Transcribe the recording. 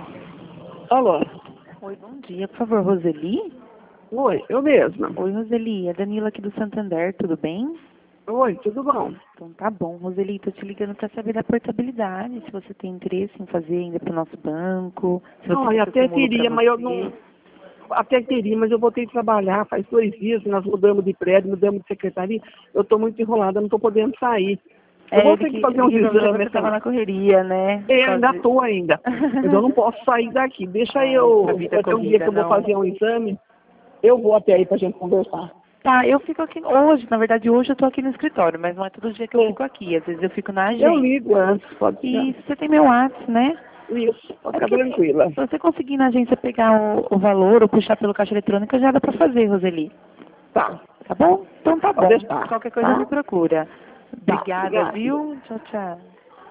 Alô? Oi, bom dia. Por favor, Roseli? Oi, eu mesma. Oi, Roseli. É Danila aqui do Santander, tudo bem? Oi, tudo bom? Então tá bom. Roseli, tô te ligando para saber da portabilidade, se você tem interesse em fazer ainda para o nosso banco, se você Não, eu quer que eu até simulo pra queria, mas eu você. não... Até queria, mas eu voltei a trabalhar faz 2 dias, nós mudamos de prédio, mudamos de secretaria. Eu estou muito enrolada, não estou podendo sair. Eu vou ter que fazer uns Liguei pra você, exames. você tava na correria, né? Eu ainda Quase. estou ainda, mas eu não posso sair daqui. Deixa Ai, a eu... vida Vai ter um dia corrida, que eu vou não. fazer um exame, eu vou até aí pra gente conversar. Tá, eu fico aqui hoje, na verdade hoje eu tô aqui no escritório, mas não é todo dia que eu Sim. fico aqui, às vezes eu fico na Eu agência. ligo antes, pode ser. E você tem meu WhatsApp, né? Isso, pode É ficar porque tranquila. se você conseguir na agência pegar o valor ou puxar pelo caixa eletrônico, já dá pra fazer, Roseli. Tá, Tá bom? Então tá pode bom. deixar, Qualquer coisa me tá? procura. Tá, Obrigada, obrigada. viu? Tchau, tchau.